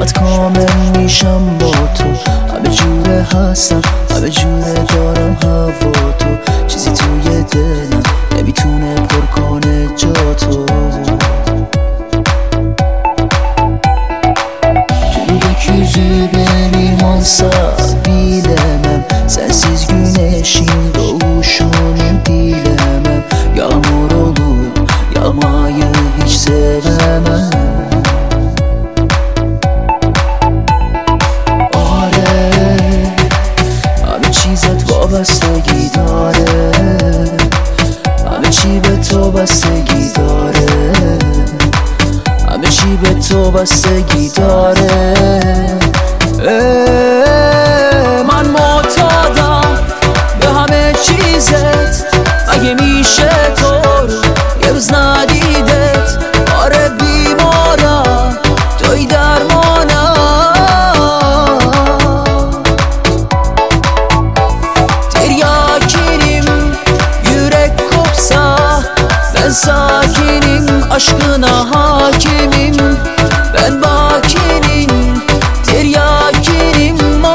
عشقت کامل میشم با تو، همه جوره هستم همه جوره دارم هوا تو، چیزی توی دلم نمیتونه پر کنه جا تو. Gökyüzü benim olsa bilemem, sensiz güneşin doğuşunu bilemem. Yağmur olur yağmayı hiç sevemem. آره همه چیزت وابستگی داره، همه چی به تو بستگی داره، همه چی به تو بستگی داره. من معتادم به همه چیزت، اگه میشه تو رو یه روز ندیدت. آره بیمارم توی درمانم، tiryakinim yürek kopsa ben sakinim, aşkına hakimim ben bakinin tiryakinim.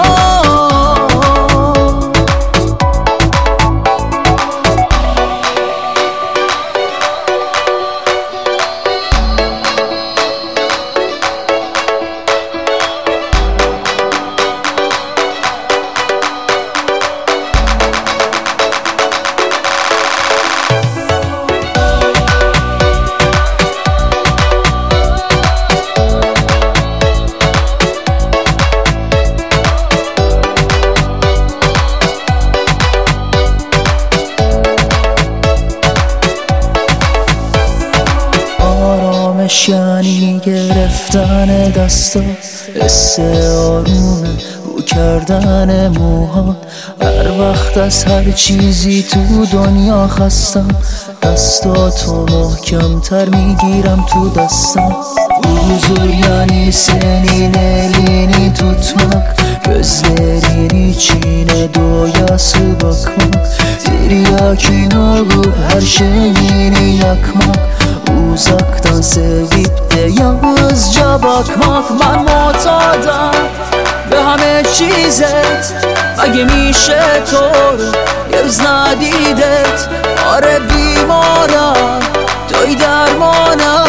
یعنی گرفتن دستا، حس آرومه رو کردن موها. هر وقت از هر چیزی تو دنیا خستم، دستاتو محکم تر میگیرم تو دستم. Huzur yani senin elini tutmak, gözlerin içine doyası bakmak, tiryakin olup her şeyini yakmak, uzaktan sevip de yalnızca bakmak. من معتادم به همه چیزت، اگه میشه تو رو یه روز ندیدت. آره بیمارم توی درمانم.